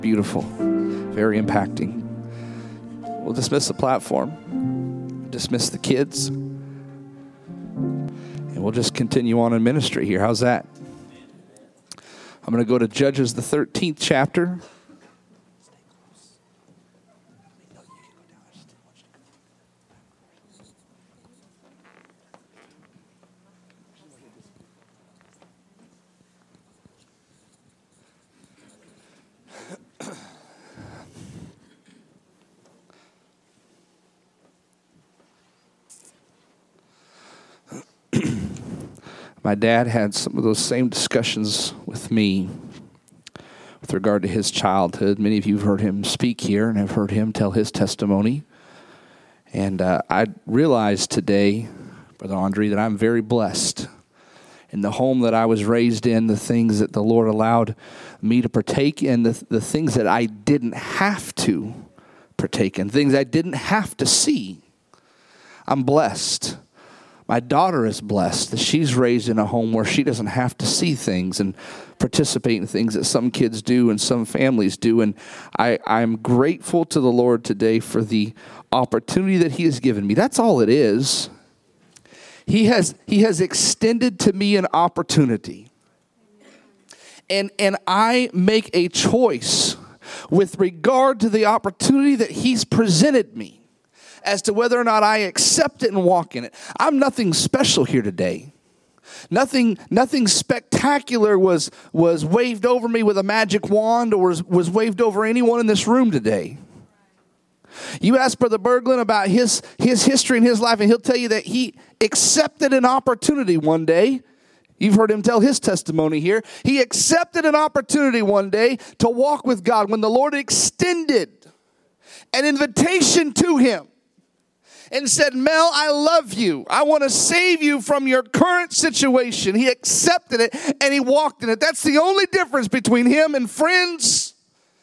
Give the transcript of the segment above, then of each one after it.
Beautiful. Very impacting. We'll dismiss the platform. Dismiss the kids. And we'll just continue on in ministry here. How's that? I'm going to go to Judges, the 13th chapter. My dad had some of those same discussions with me with regard to his childhood. Many of you have heard him speak here and have heard him tell his testimony. And I realized today, Brother Andre, that I'm very blessed in the home that I was raised in, the things that the Lord allowed me to partake in, the things that I didn't have to partake in, things I didn't have to see. I'm blessed. My daughter is blessed that she's raised in a home where she doesn't have to see things and participate in things that some kids do and some families do. And I'm grateful to the Lord today for the opportunity that He has given me. That's all it is. He has extended to me an opportunity. And I make a choice with regard to the opportunity that He's presented me, as to whether or not I accept it and walk in it. I'm nothing special here today. Nothing spectacular was waved over me with a magic wand or was waved over anyone in this room today. You ask Brother Berglund about his history and his life, and he'll tell you that he accepted an opportunity one day. You've heard him tell his testimony here. He accepted an opportunity one day to walk with God when the Lord extended an invitation to him and said, Mel, I love you. I want to save you from your current situation. He accepted it and he walked in it. That's the only difference between him and friends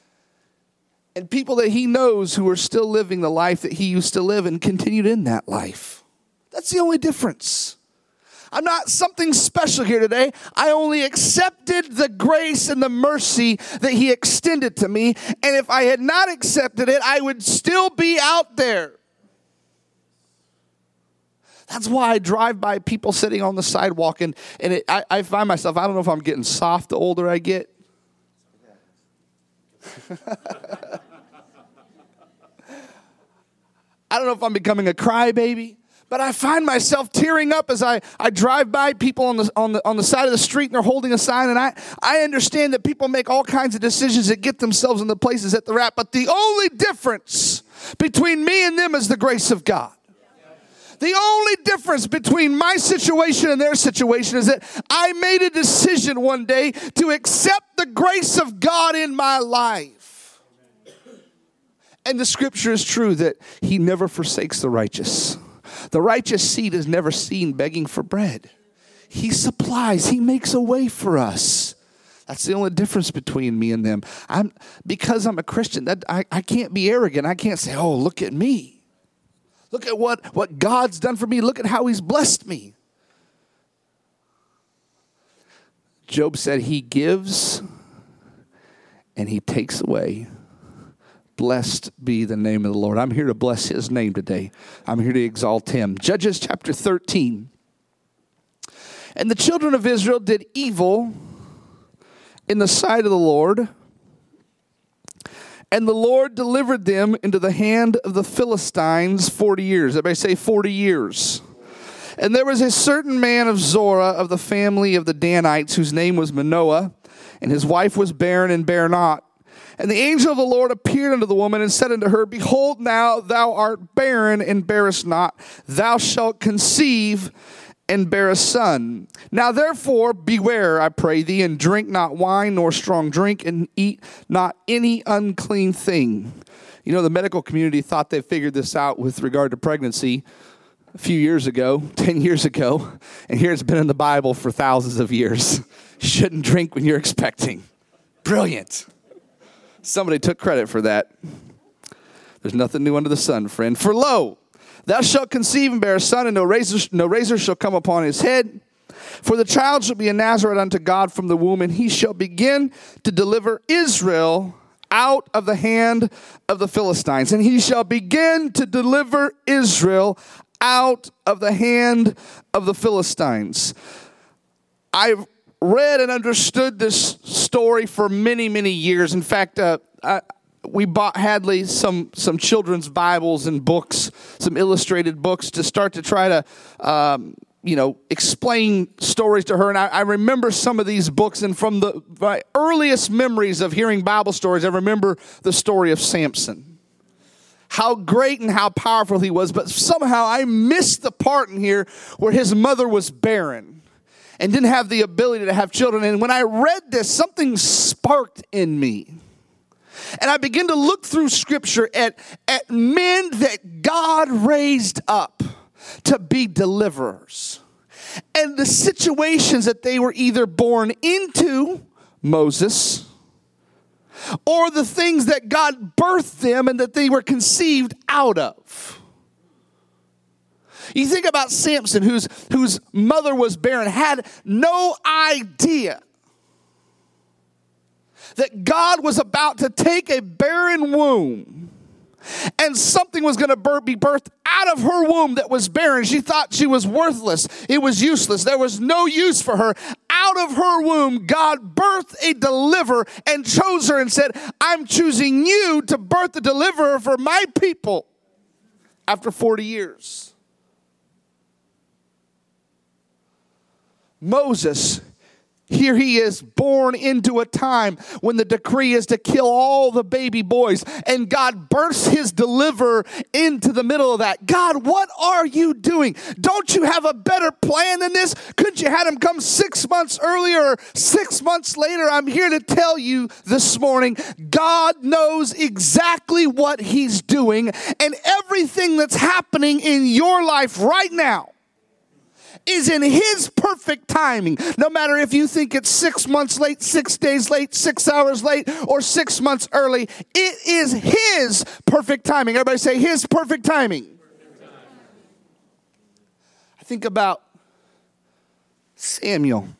and people that he knows who are still living the life that he used to live and continued in that life. That's the only difference. I'm not something special here today. I only accepted the grace and the mercy that he extended to me. And if I had not accepted it, I would still be out there. That's why I drive by people sitting on the sidewalk, and I find myself, I don't know if I'm getting soft the older I get. I don't know if I'm becoming a crybaby, but I find myself tearing up as I drive by people on the side of the street, and they're holding a sign, and I understand that people make all kinds of decisions that get themselves in the places that they're at, but the only difference between me and them is the grace of God. The only difference between my situation and their situation is that I made a decision one day to accept the grace of God in my life. And the scripture is true that He never forsakes the righteous. The righteous seed is never seen begging for bread. He supplies. He makes a way for us. That's the only difference between me and them. Because I'm a Christian, that I can't be arrogant. I can't say, oh, look at me. Look at what God's done for me. Look at how He's blessed me. Job said He gives and He takes away. Blessed be the name of the Lord. I'm here to bless His name today. I'm here to exalt Him. Judges chapter 13. And the children of Israel did evil in the sight of the Lord, and the Lord delivered them into the hand of the Philistines 40 years. Everybody say 40 years. And there was a certain man of Zorah of the family of the Danites, whose name was Manoah, and his wife was barren and bare not. And the angel of the Lord appeared unto the woman and said unto her, Behold, now thou art barren and bearest not. Thou shalt conceive and bear a son. Now therefore beware, I pray thee, and drink not wine nor strong drink, and eat not any unclean thing. You know, the medical community thought they figured this out with regard to pregnancy a few years ago, 10 years ago, and here it's been in the Bible for thousands of years. Shouldn't drink when you're expecting. Brilliant. Somebody took credit for that. There's nothing new under the sun, friend. For lo, thou shalt conceive and bear a son, and no razor shall come upon his head. For the child shall be a Nazarite unto God from the womb, and he shall begin to deliver Israel out of the hand of the Philistines. And he shall begin to deliver Israel out of the hand of the Philistines. I've read and understood this story for many, many years. In fact, we bought Hadley some children's Bibles and books, some illustrated books to start to try to, explain stories to her. And I remember some of these books, and from my earliest memories of hearing Bible stories, I remember the story of Samson. How great and how powerful he was, but somehow I missed the part in here where his mother was barren and didn't have the ability to have children. And when I read this, something sparked in me. And I began to look through Scripture at men that God raised up to be deliverers. And the situations that they were either born into, Moses, or the things that God birthed them and that they were conceived out of. You think about Samson, whose mother was barren, had no idea that God was about to take a barren womb and something was going to be birthed out of her womb that was barren. She thought she was worthless. It was useless. There was no use for her. Out of her womb, God birthed a deliverer and chose her and said, I'm choosing you to birth the deliverer for my people after 40 years. Moses, here he is, born into a time when the decree is to kill all the baby boys. And God bursts his deliverer into the middle of that. God, what are you doing? Don't you have a better plan than this? Couldn't you have him come 6 months earlier or 6 months later? I'm here to tell you this morning, God knows exactly what he's doing. And everything that's happening in your life right now is in his perfect timing. No matter if you think it's 6 months late, 6 days late, 6 hours late, or 6 months early, it is his perfect timing. Everybody say his perfect timing. I think about Samuel,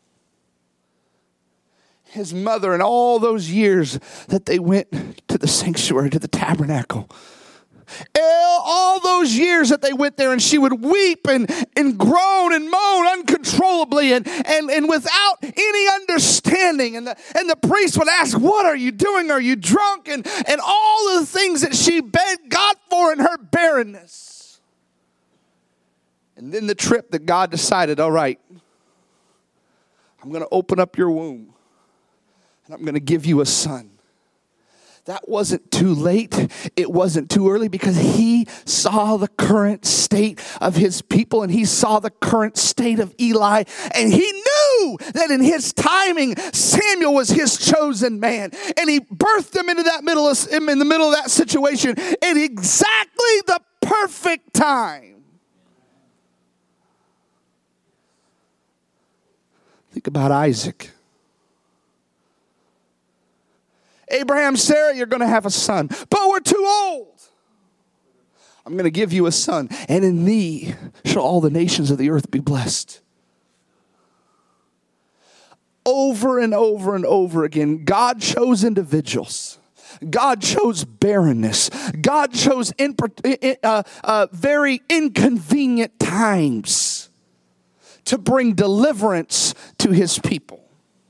his mother, and all those years that they went to the sanctuary, to the tabernacle. All those years that they went there, and she would weep and groan and moan uncontrollably and without any understanding. And the priest would ask, what are you doing? Are you drunk? And all the things that she begged God for in her barrenness. And then the trip that God decided, all right, I'm going to open up your womb and I'm going to give you a son. That wasn't too late. It wasn't too early, because he saw the current state of his people and he saw the current state of Eli. And he knew that in his timing, Samuel was his chosen man. And he birthed him into that in the middle of that situation at exactly the perfect time. Think about Isaac. Abraham, Sarah, you're going to have a son, but we're too old. I'm going to give you a son, and in thee shall all the nations of the earth be blessed. Over and over and over again, God chose individuals. God chose barrenness. God chose very inconvenient times to bring deliverance to his people.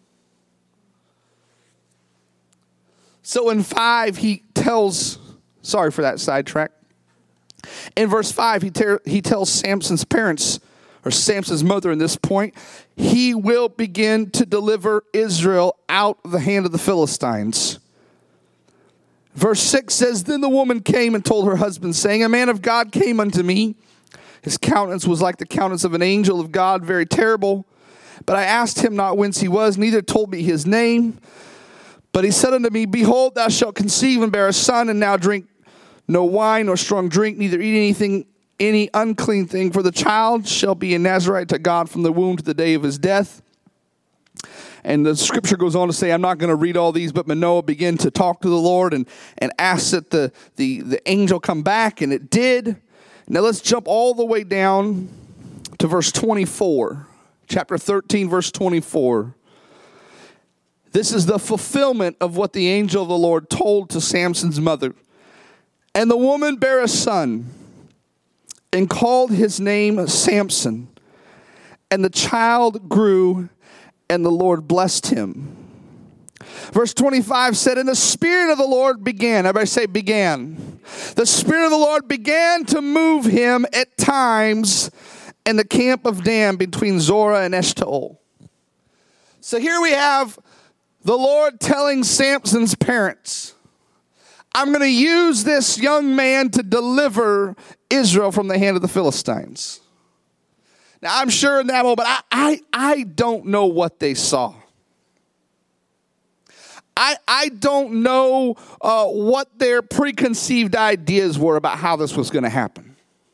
So in 5, he tells, sorry for that sidetrack. In verse 5, he tells Samson's parents, or Samson's mother in this point, he will begin to deliver Israel out of the hand of the Philistines. Verse 6 says, then the woman came and told her husband, saying, a man of God came unto me. His countenance was like the countenance of an angel of God, very terrible. But I asked him not whence he was, neither told me his name. But he said unto me, behold, thou shalt conceive and bear a son, and now drink no wine nor strong drink, neither eat any unclean thing, for the child shall be a Nazarite to God from the womb to the day of his death. And the scripture goes on to say, I'm not going to read all these, but Manoah began to talk to the Lord and asked that the angel come back, and it did. Now let's jump all the way down to verse 24, chapter 13, verse 24. This is the fulfillment of what the angel of the Lord told to Samson's mother. And the woman bare a son and called his name Samson. And the child grew, and the Lord blessed him. Verse 25 said, and the Spirit of the Lord began. Everybody say began. The Spirit of the Lord began to move him at times in the camp of Dan between Zorah and Eshtaol. So here we have the Lord telling Samson's parents, I'm going to use this young man to deliver Israel from the hand of the Philistines. Now, I'm sure in that moment, I don't know what they saw. I don't know what their preconceived ideas were about how this was going to happen.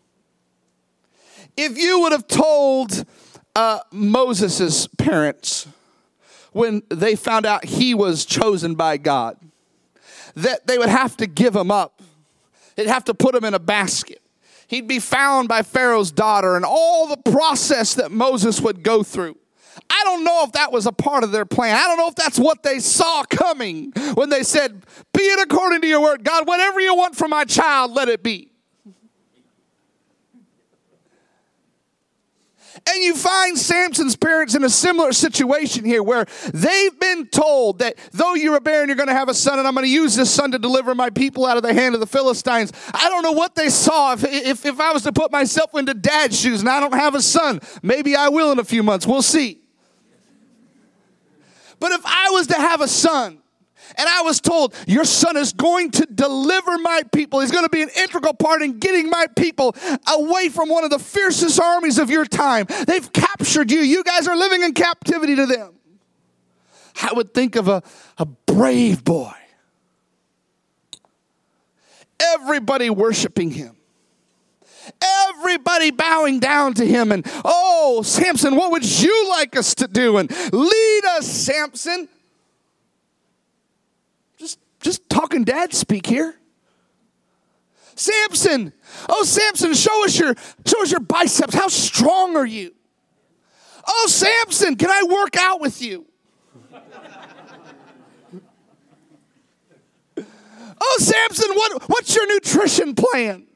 If you would have told Moses' parents when they found out he was chosen by God, that they would have to give him up. They'd have to put him in a basket. He'd be found by Pharaoh's daughter and all the process that Moses would go through. I don't know if that was a part of their plan. I don't know if that's what they saw coming when they said, be it according to your word. God, whatever you want from my child, let it be. And you find Samson's parents in a similar situation here where they've been told that though you're a barren, you're going to have a son, and I'm going to use this son to deliver my people out of the hand of the Philistines. I don't know what they saw. If I was to put myself into dad's shoes and I don't have a son, maybe I will in a few months. We'll see. But if I was to have a son, and I was told, your son is going to deliver my people. He's going to be an integral part in getting my people away from one of the fiercest armies of your time. They've captured you. You guys are living in captivity to them. I would think of a brave boy. Everybody worshiping him. Everybody bowing down to him. And, oh, Samson, what would you like us to do? And lead us, Samson. Just talking dad speak here. Samson, oh Samson, show us your biceps. How strong are you? Oh Samson, can I work out with you? Oh Samson, what's your nutrition plan?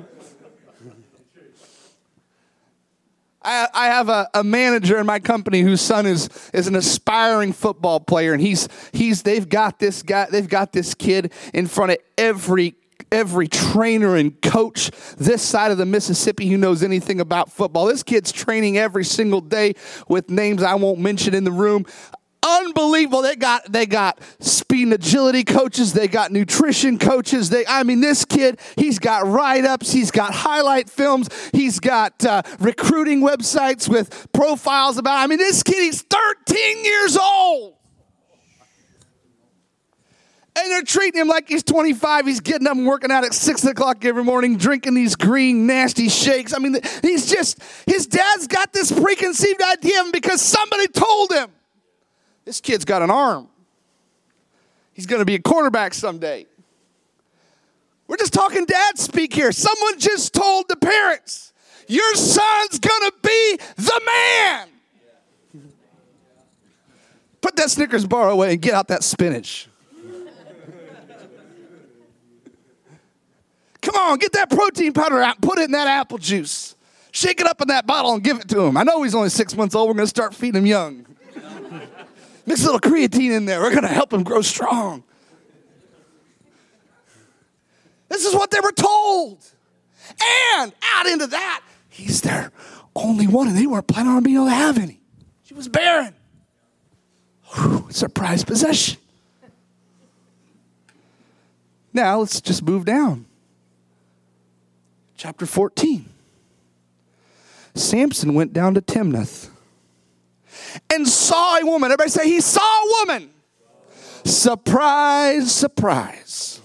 I have a manager in my company whose son is an aspiring football player, and they've got this kid in front of every trainer and coach this side of the Mississippi who knows anything about football. This kid's training every single day with names I won't mention in the room. Unbelievable. They got speed and agility coaches. They got nutrition coaches. This kid, he's got write-ups. He's got highlight films. He's got recruiting websites with profiles about, this kid, he's 13 years old. And they're treating him like he's 25. He's getting up and working out at 6 o'clock every morning, drinking these green, nasty shakes. His dad's got this preconceived idea of him because somebody told him. This kid's got an arm. He's going to be a quarterback someday. We're just talking dad speak here. Someone just told the parents, your son's going to be the man. Put that Snickers bar away and get out that spinach. Come on, get that protein powder out and put it in that apple juice. Shake it up in that bottle and give it to him. I know he's only 6 months old. We're going to start feeding him young. Mix a little creatine in there. We're going to help him grow strong. This is what they were told. And out into that, he's their only one, and they weren't planning on being able to have any. She was barren. Whew, it's a prized possession. Now, let's just move down. Chapter 14. Samson went down to Timnath and saw a woman. Everybody say, he saw a woman. Surprise, surprise.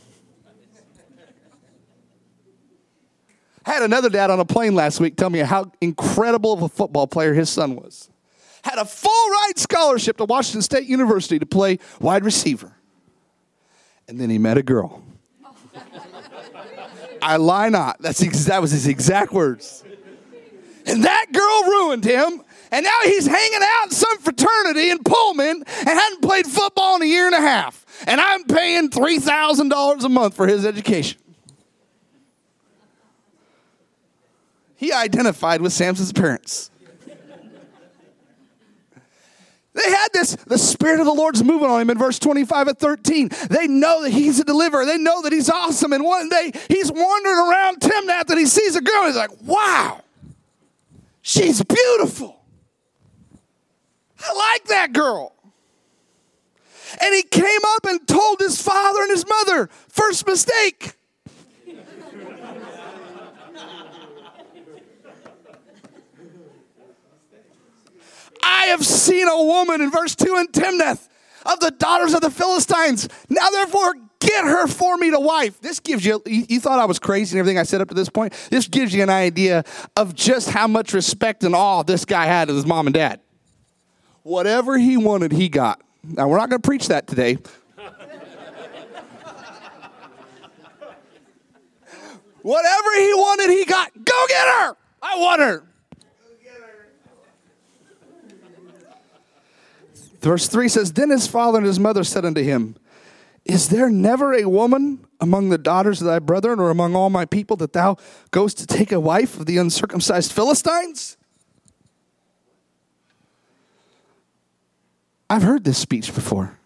I had another dad on a plane last week tell me how incredible of a football player his son was. Had a full ride scholarship to Washington State University to play wide receiver. And then he met a girl. I lie not. That was his exact words. And that girl ruined him. And now he's hanging out in some fraternity in Pullman and hadn't played football in a year and a half. And I'm paying $3,000 a month for his education. He identified with Samson's parents. They had this, the Spirit of the Lord's moving on him in verse 25 and 13. They know that he's a deliverer. They know that he's awesome. And one day he's wandering around Timnath and he sees a girl. And he's like, wow, she's beautiful. I like that girl. And he came up and told his father and his mother, first mistake. I have seen a woman in verse 2 in Timnath of the daughters of the Philistines. Now therefore get her for me to wife. This gives you thought I was crazy and everything I said up to this point. This gives you an idea of just how much respect and awe this guy had of his mom and dad. Whatever he wanted, he got. Now we're not going to preach that today. Whatever he wanted, he got. Go get her. I want her. Verse 3 says, then his father and his mother said unto him, is there never a woman among the daughters of thy brethren or among all my people that thou goest to take a wife of the uncircumcised Philistines? I've heard this speech before.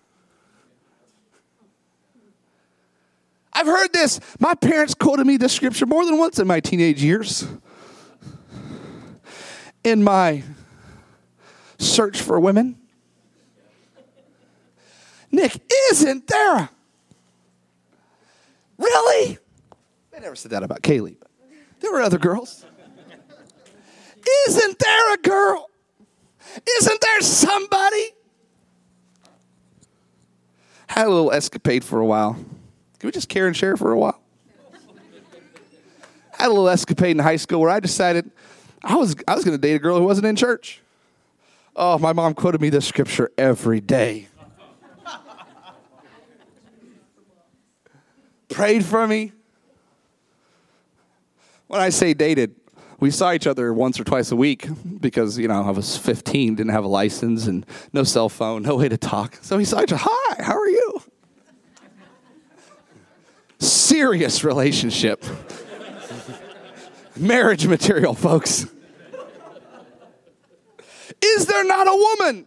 I've heard this. My parents quoted me this scripture more than once in my teenage years. In my search for women. Nick, isn't there a... Really? They never said that about Kaylee, but there were other girls. Isn't there a girl? Isn't there somebody? Had a little escapade for a while. Can we just care and share for a while? Had a little escapade in high school where I decided I was going to date a girl who wasn't in church. Oh, my mom quoted me this scripture every day. Prayed for me. When I say dated, we saw each other once or twice a week because, I was 15, didn't have a license and no cell phone, no way to talk. So we saw each other. Hi, how are you? Serious relationship. Marriage material, folks. Is there not a woman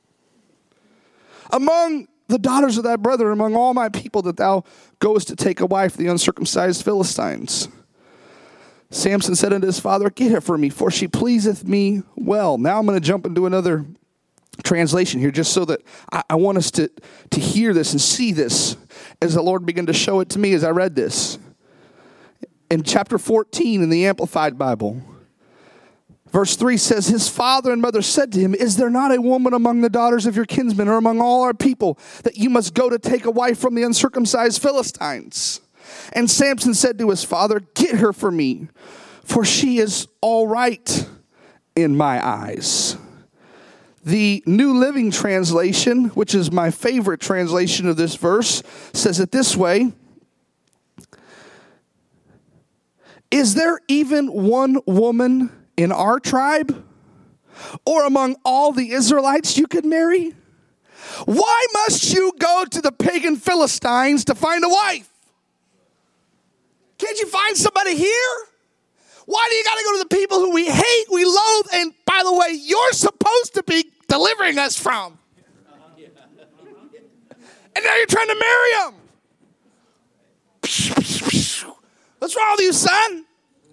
among the daughters of thy brother, among all my people, that thou goest to take a wife of the uncircumcised Philistines? Samson said unto his father, get her for me, for she pleaseth me well. Now I'm going to jump into another translation here, just so that I want us to hear this and see this as the Lord began to show it to me as I read this. In chapter 14 in the Amplified Bible, verse 3 says, his father and mother said to him, is there not a woman among the daughters of your kinsmen or among all our people that you must go to take a wife from the uncircumcised Philistines? And Samson said to his father, get her for me, for she is all right in my eyes. The New Living Translation, which is my favorite translation of this verse, says it this way. Is there even one woman in our tribe or among all the Israelites you could marry? Why must you go to the pagan Philistines to find a wife? Can't you find somebody here? Why do you got to go to the people who we hate, we loathe, and by the way, you're supposed to be delivering us from? And now you're trying to marry them. What's wrong with you, son?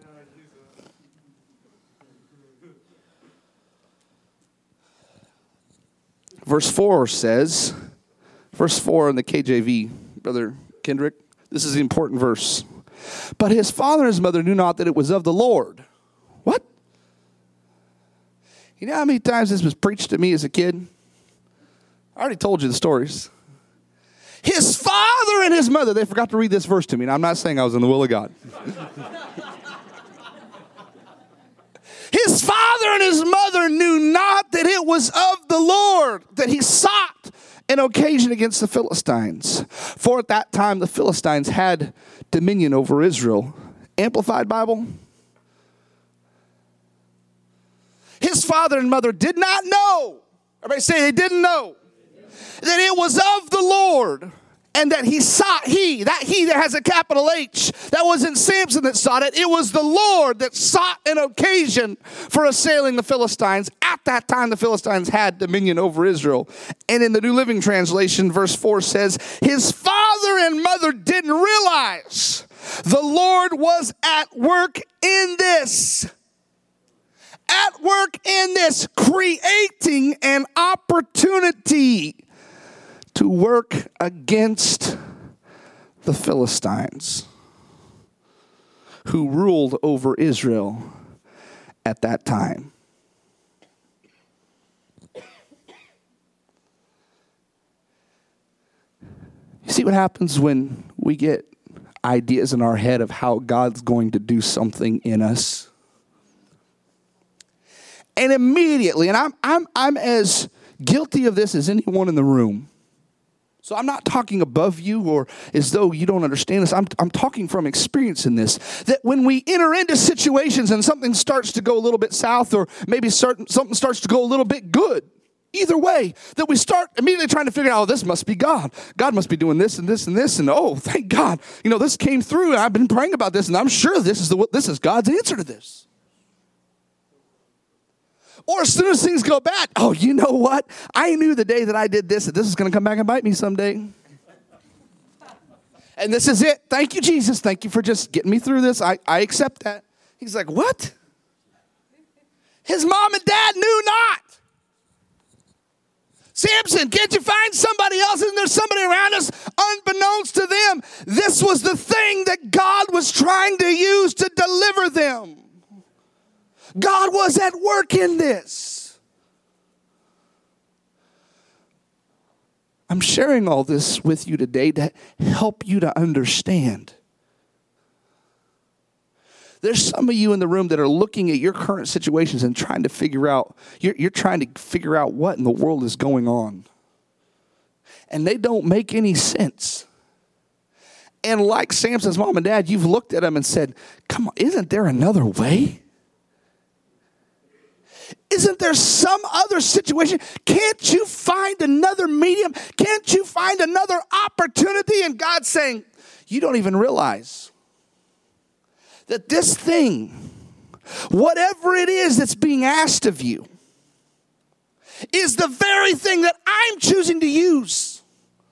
Verse 4 says, verse 4 in the KJV, Brother Kendrick, this is the important verse. But his father and his mother knew not that it was of the Lord. What? You know how many times this was preached to me as a kid? I already told you the stories. His father and his mother, they forgot to read this verse to me. And I'm not saying I was in the will of God. His father and his mother knew not that it was of the Lord that he sought an occasion against the Philistines. For at that time the Philistines had dominion over Israel. Amplified Bible. his father and mother did not know. Everybody say they didn't know that it was of the Lord, and that that has a capital H. That wasn't Samson that sought it. It was the Lord that sought an occasion for assailing the Philistines. At that time, the Philistines had dominion over Israel. And in the New Living Translation, verse 4 says, his father and mother didn't realize the Lord was at work in this. At work in this, creating an opportunity to work against the Philistines who ruled over Israel at that time. You see what happens when we get ideas in our head of how God's going to do something in us? And immediately, and I'm as guilty of this as anyone in the room. So I'm not talking above you or as though you don't understand this. I'm talking from experience in this. That when we enter into situations and something starts to go a little bit south, or maybe something starts to go a little bit good, either way, that we start immediately trying to figure out, oh, this must be God. God must be doing this and this and this. And oh, thank God. This came through, and I've been praying about this, and I'm sure this is God's answer to this. Or as soon as things go bad, oh, you know what? I knew the day that I did this, that this is going to come back and bite me someday. And this is it. Thank you, Jesus. Thank you for just getting me through this. I accept that. He's like, what? His mom and dad knew not. Samson, can't you find somebody else? Isn't there somebody around us? Unbeknownst to them, this was the thing that God was trying to use to deliver them. God was at work in this. I'm sharing all this with you today to help you to understand. There's some of you in the room that are looking at your current situations and trying to figure out, you're trying to figure out what in the world is going on. And they don't make any sense. And like Samson's mom and dad, you've looked at them and said, come on, isn't there another way? Isn't there some other situation? Can't you find another medium? Can't you find another opportunity? And God's saying, you don't even realize that this thing, whatever it is that's being asked of you, is the very thing that I'm choosing to use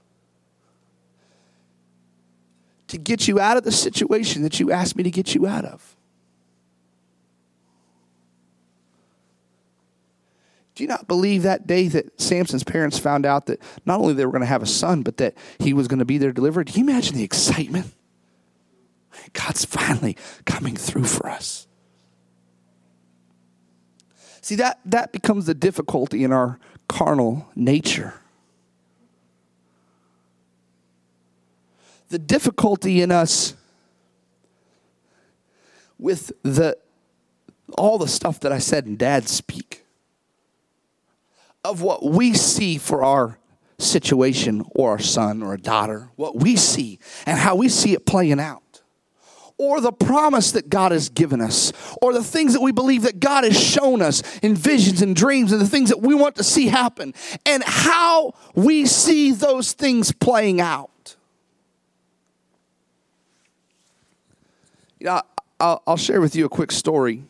to get you out of the situation that you asked me to get you out of. Do you not believe that day that Samson's parents found out that not only they were going to have a son, but that he was going to be their deliverer? Do you imagine the excitement? God's finally coming through for us. See, that becomes the difficulty in our carnal nature. The difficulty in us with all the stuff that I said in Dad's speak, of what we see for our situation or our son or a daughter, what we see and how we see it playing out, or the promise that God has given us, or the things that we believe that God has shown us in visions and dreams, and the things that we want to see happen, and how we see those things playing out. I'll share with you a quick story.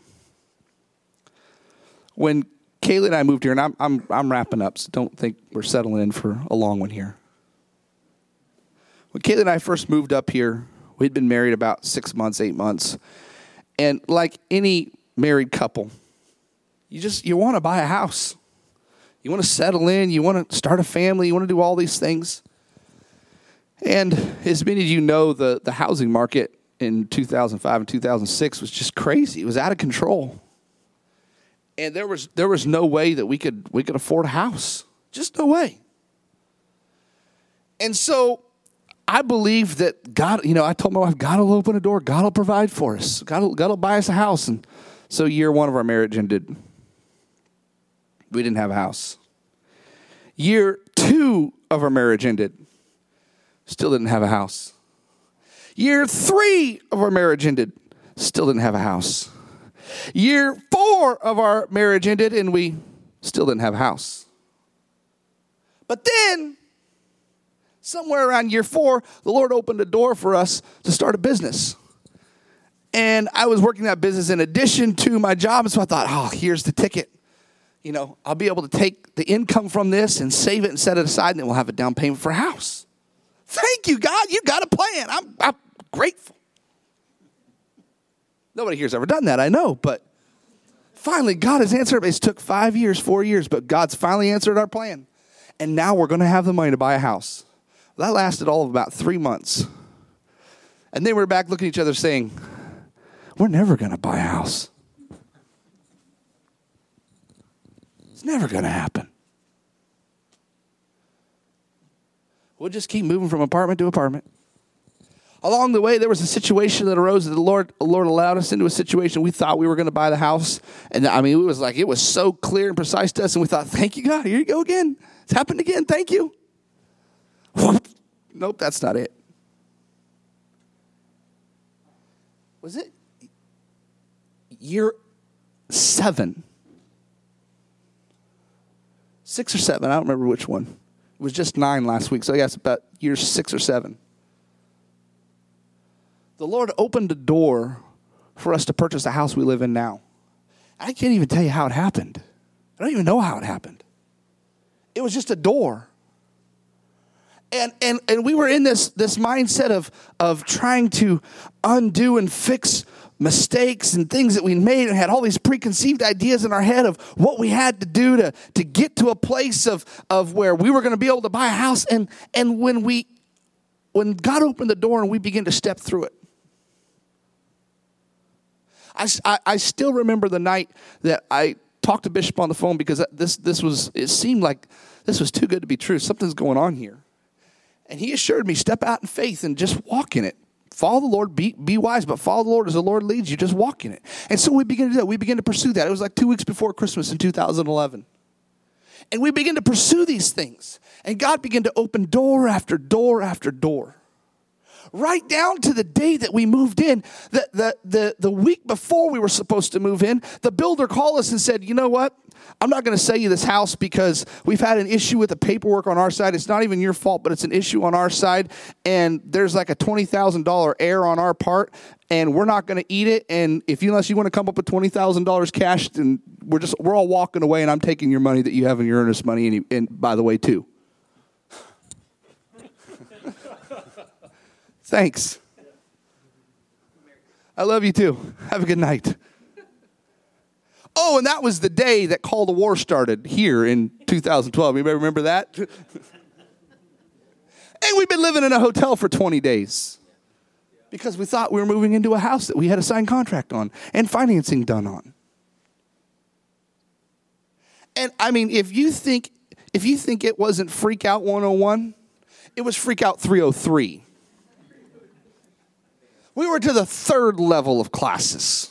When Kaylee and I moved here, and I'm wrapping up, so don't think we're settling in for a long one here. When Kaylee and I first moved up here, we'd been married about 6 months, 8 months. And like any married couple, you want to buy a house. You want to settle in. You want to start a family. You want to do all these things. And as many of you know, the housing market in 2005 and 2006 was just crazy. It was out of control. And there was no way that we could afford a house. Just no way. And so I believe that God, I told my wife, God will open a door. God will provide for us. God will buy us a house. And so year one of our marriage ended. We didn't have a house. Year two of our marriage ended. Still didn't have a house. Year three of our marriage ended. Still didn't have a house. Year 4 of our marriage ended, and we still didn't have a house. But then, somewhere around year 4, the Lord opened a door for us to start a business. And I was working that business in addition to my job, and so I thought, oh, here's the ticket. You know, I'll be able to take the income from this and save it and set it aside, and then we'll have a down payment for a house. Thank you, God. You got a plan. I'm grateful. Nobody here's ever done that, I know, but finally, God has answered. It took 5 years, 4 years, but God's finally answered our plan. And now we're going to have the money to buy a house. That lasted all of about 3 months. And then we're back looking at each other saying, we're never going to buy a house. It's never going to happen. We'll just keep moving from apartment to apartment. Along the way, there was a situation that arose that the Lord allowed us into a situation. We thought we were going to buy the house. And I mean, it was so clear and precise to us. And we thought, thank you, God. Here you go again. It's happened again. Thank you. Nope, that's not it. Was it year 7? 6 or 7. I don't remember which one. It was just 9 last week. So I guess about year 6 or 7. The Lord opened a door for us to purchase the house we live in now. I can't even tell you how it happened. I don't even know how it happened. It was just a door. And we were in this mindset of trying to undo and fix mistakes and things that we made, and had all these preconceived ideas in our head of what we had to do to get to a place of where we were going to be able to buy a house. And when God opened the door and we began to step through it, I still remember the night that I talked to Bishop on the phone, because it seemed like this was too good to be true. Something's going on here. And he assured me, step out in faith and just walk in it. Follow the Lord, be wise, but follow the Lord as the Lord leads you. Just walk in it. And so we began to do that. We began to pursue that. It was like 2 weeks before Christmas in 2011. And we began to pursue these things. And God began to open door after door after door. Right down to the day that we moved in, the week before we were supposed to move in, the builder called us and said, you know what? I'm not going to sell you this house because we've had an issue with the paperwork on our side. It's not even your fault, but it's an issue on our side. And there's like a $20,000 error on our part, and we're not going to eat it. And unless you want to come up with $20,000 cash, then we're all walking away, and I'm taking your money that you have in your earnest money. And by the way, too. Thanks. I love you too. Have a good night. Oh, and that was the day that Call to War started here in 2012. Anybody remember that? And we've been living in a hotel for 20 days because we thought we were moving into a house that we had a signed contract on and financing done on. And I mean, if you think it wasn't Freak Out 101, it was Freak Out 303. We were to the 3rd level of classes.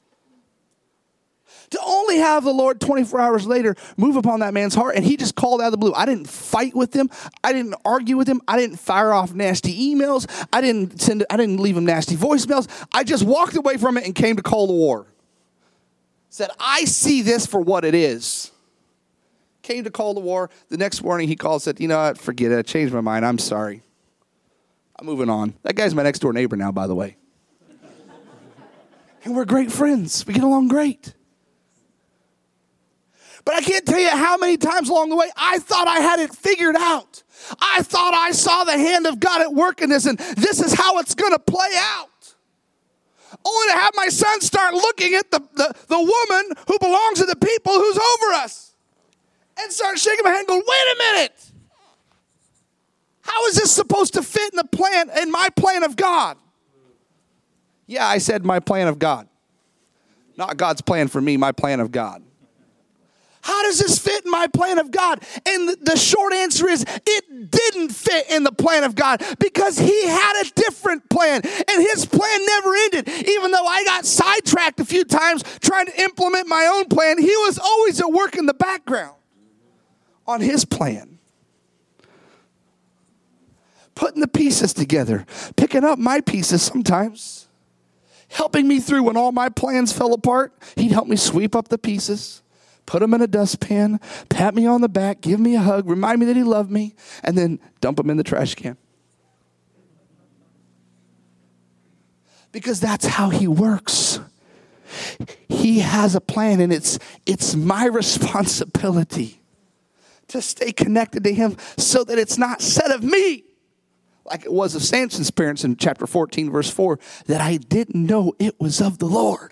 To only have the Lord 24 hours later move upon that man's heart, and he just called out of the blue. I didn't fight with him. I didn't argue with him. I didn't fire off nasty emails. I didn't leave him nasty voicemails. I just walked away from it and came to Call to War. Said, I see this for what it is. Came to Call to War. The next morning he called and said, you know what, forget it. I changed my mind. I'm sorry. I'm moving on. That guy's my next door neighbor now, by the way. And we're great friends. We get along great. But I can't tell you how many times along the way I thought I had it figured out. I thought I saw the hand of God at work in this, and this is how it's going to play out. Only to have my son start looking at the woman who belongs to the people who's over us and start shaking my hand going, wait a minute. How is this supposed to fit in my plan of God? Yeah, I said my plan of God. Not God's plan for me, my plan of God. How does this fit in my plan of God? And the short answer is it didn't fit in the plan of God because he had a different plan. And his plan never ended. Even though I got sidetracked a few times trying to implement my own plan, he was always at work in the background on his plan. Putting the pieces together, picking up my pieces sometimes, helping me through when all my plans fell apart. He'd help me sweep up the pieces, put them in a dustpan, pat me on the back, give me a hug, remind me that he loved me, and then dump them in the trash can. Because that's how he works. He has a plan, and it's my responsibility to stay connected to him so that it's not said of me, like it was of Samson's parents in chapter 14, verse 4, that I didn't know it was of the Lord.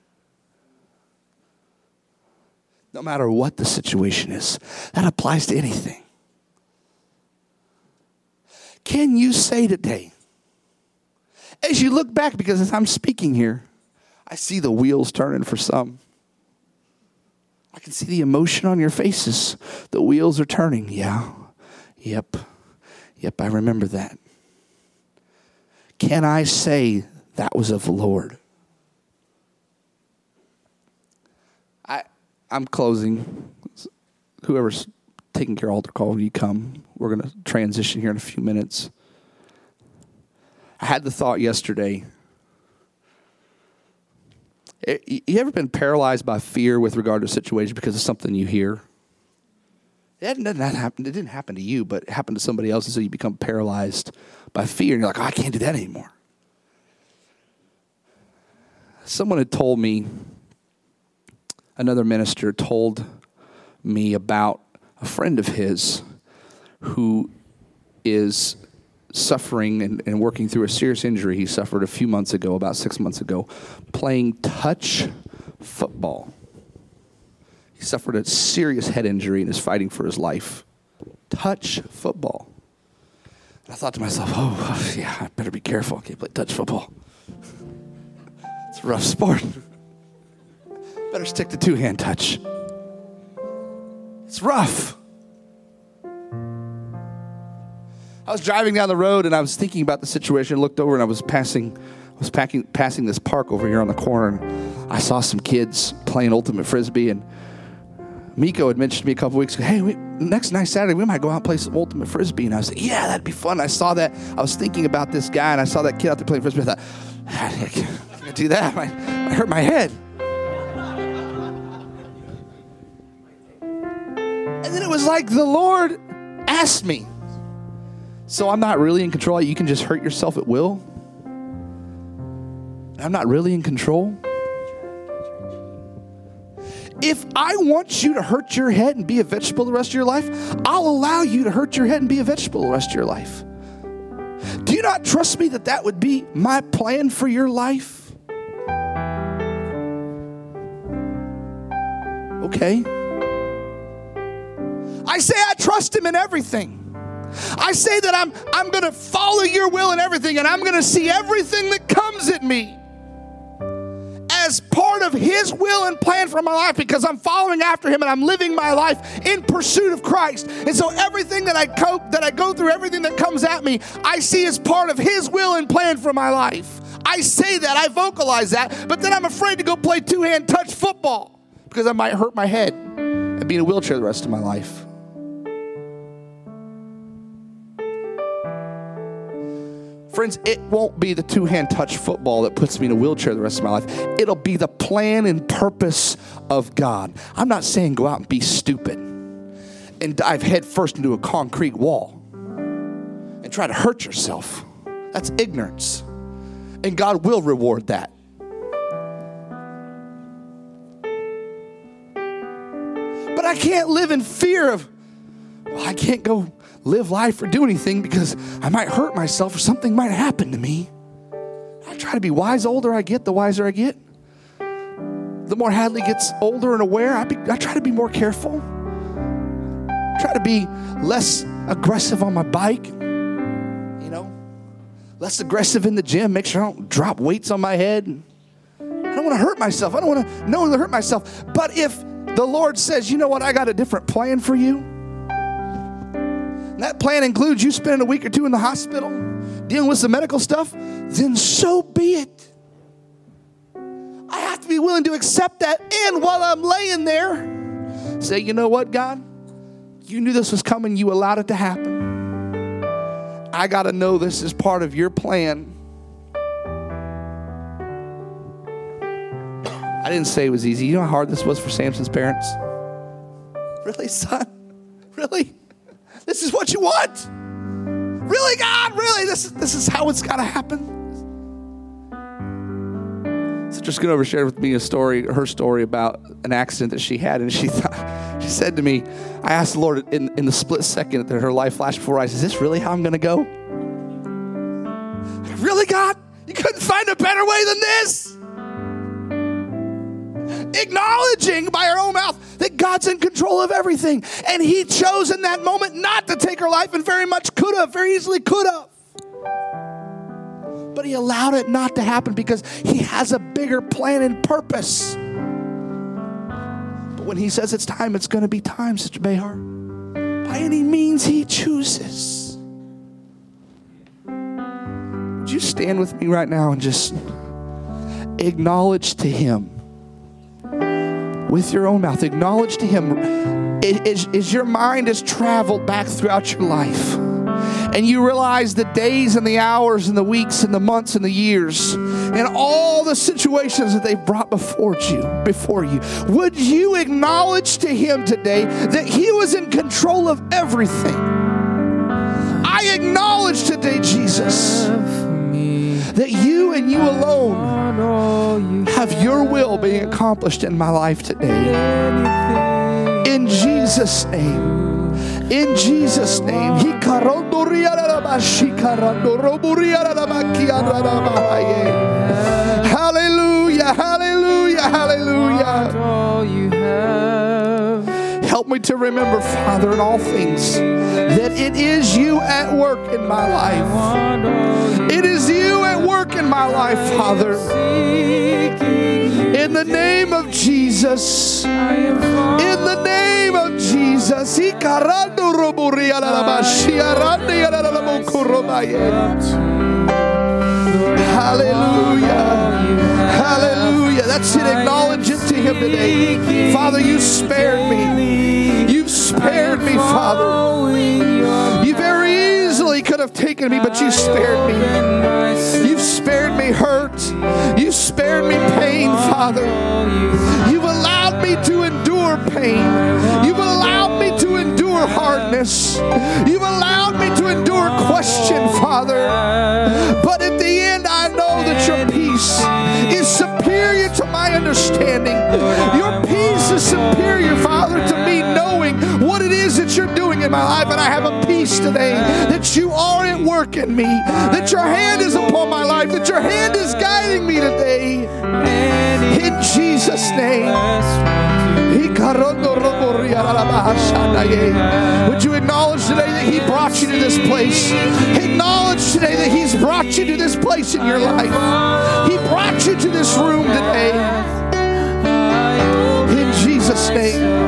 No matter what the situation is, that applies to anything. Can you say today, as you look back, because as I'm speaking here, I see the wheels turning for some. I can see the emotion on your faces. The wheels are turning. Yeah. Yep, I remember that. Can I say that was of the Lord? I'm closing. Whoever's taking care of altar call, you come. We're going to transition here in a few minutes. I had the thought yesterday. You ever been paralyzed by fear with regard to a situation because of something you hear? It didn't happen to you, but it happened to somebody else, and so you become paralyzed by fear, and you're like, I can't do that anymore. Someone had told me, another minister told me about a friend of his who is suffering and working through a serious injury he suffered a few months ago, about 6 months ago, playing touch football. He suffered a serious head injury and is fighting for his life. Touch football. And I thought to myself, oh, yeah, I better be careful. I can't play touch football. It's a rough sport. Better stick to two-hand touch. It's rough. I was driving down the road and I was thinking about the situation, looked over and I was passing this park over here on the corner, and I saw some kids playing ultimate frisbee, and Miko had mentioned to me a couple weeks ago, hey, next night Saturday we might go out and play some ultimate frisbee, and I was like, yeah, that'd be fun. I saw that. I was thinking about this guy and I saw that kid out there playing frisbee. I thought, I can't do that. I hurt my head. And then it was like the Lord asked me, so I'm not really in control. You can just hurt yourself at will. I'm not really in control. If I want you to hurt your head and be a vegetable the rest of your life, I'll allow you to hurt your head and be a vegetable the rest of your life. Do you not trust me that would be my plan for your life? Okay. I say I trust him in everything. I say that I'm going to follow your will in everything, and I'm going to see everything that comes at me as part of his will and plan for my life, because I'm following after him and I'm living my life in pursuit of Christ. And so everything that I go through, everything that comes at me, I see as part of his will and plan for my life. I say that, I vocalize that, but then I'm afraid to go play two-hand touch football because I might hurt my head and be in a wheelchair the rest of my life. Friends, it won't be the two-hand touch football that puts me in a wheelchair the rest of my life. It'll be the plan and purpose of God. I'm not saying go out and be stupid and dive head first into a concrete wall and try to hurt yourself. That's ignorance. And God will reward that. But I can't live in fear of, I can't go live life or do anything because I might hurt myself or something might happen to me. I try to be wise. The older I get, the wiser I get. The more Hadley gets older and aware, I try to be more careful. Try to be less aggressive on my bike. Less aggressive in the gym. Make sure I don't drop weights on my head. I don't want to hurt myself. I don't want to knowingly hurt myself. But if the Lord says, you know what, I got a different plan for you. And that plan includes you spending a week or two in the hospital, dealing with some medical stuff, then so be it. I have to be willing to accept that. And while I'm laying there, say, you know what, God? You knew this was coming. You allowed it to happen. I got to know this is part of your plan. I didn't say it was easy. You know how hard this was for Samson's parents? Really, son? Really? This is what you want? Really, God? Really? This is how it's got to happen? Sister Schoonover shared with me her story about an accident that she had, and she said to me, I asked the Lord in the split second that her life flashed before her eyes, is this really how I'm going to go? Really, God? You couldn't find a better way than this? Acknowledging by her own mouth that God's in control of everything. And he chose in that moment not to take her life, and very easily could have. But he allowed it not to happen because he has a bigger plan and purpose. But when he says it's time, it's going to be time, Sister Behar. By any means he chooses. Would you stand with me right now and just acknowledge to him with your own mouth, acknowledge to him as your mind has traveled back throughout your life and you realize the days and the hours and the weeks and the months and the years and all the situations that they've brought before you, would you acknowledge to him today that he was in control of everything? I acknowledge today, Jesus, that you and you alone have your will being accomplished in my life today. In Jesus' name. In Jesus' name. Hallelujah, hallelujah, hallelujah. Help me to remember, Father, in all things, that it is you at work in my life. It is you at work in my life, Father. In the name of Jesus. In the name of Jesus. Hallelujah. Hallelujah. That's it. Acknowledge it to him today. Father, you spared me. You've spared me, Father. You very easily could have taken me, but you spared me. You've spared me hurt. You've spared me pain, Father. You've allowed me to endure pain. You've allowed me to endure hardness. You've allowed me to endure question, Father. But at the end, I know that your peace is superior to my understanding. Your peace is superior, Father, to me knowing what it is that you're doing in my life. And I have a peace today that you are at work in me, that your hand is upon my life, that your hand is guiding me today. In Jesus' name. Would you acknowledge today that he brought you to this place? Acknowledge today that he's brought you to this place in your life. He brought you to this room today. In Jesus' name.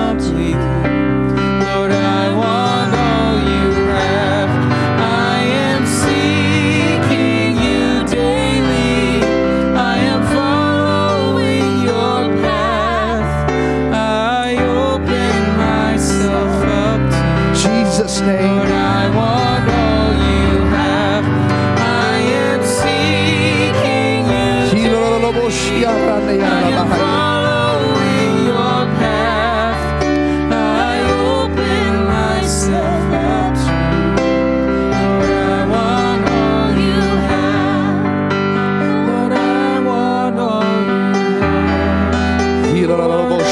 Lord, I want all you have. I am seeking you daily. I am following your path. I open myself up to Jesus' name. Lord, I want all you have. I am seeking you daily. I am following your path. I open myself up to Lord, I want all you have. Lord, I want all you have. Lord, I want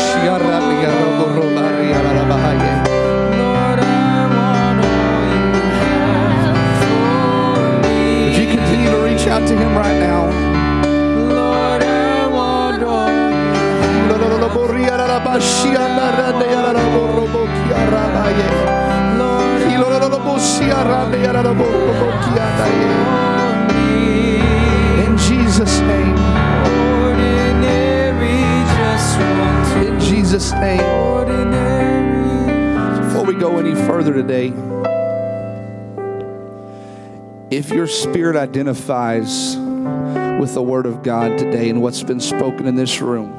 all you have for me. Would you continue to reach out to him right now? Lord, I want all you have. In Jesus' name. In Jesus' name. Before we go any further today, if your spirit identifies with the Word of God today and what's been spoken in this room,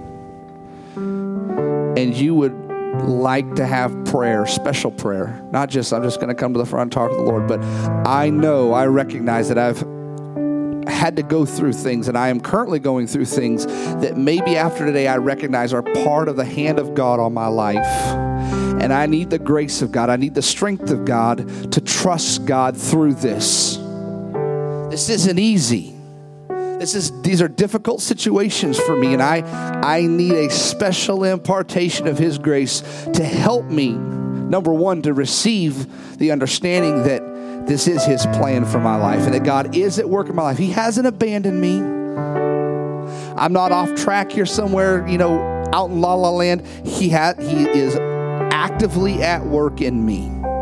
and you would like to have prayer, special prayer, not just I'm just going to come to the front and talk to the Lord, but I recognize that had to go through things, and I am currently going through things that maybe after today I recognize are part of the hand of God on my life. And I need the grace of God. I need the strength of God to trust God through this. This isn't easy. These are difficult situations for me, and I need a special impartation of His grace to help me, number one, to receive the understanding that this is His plan for my life and that God is at work in my life. He hasn't abandoned me. I'm not off track here somewhere, out in La La Land. He is actively at work in me.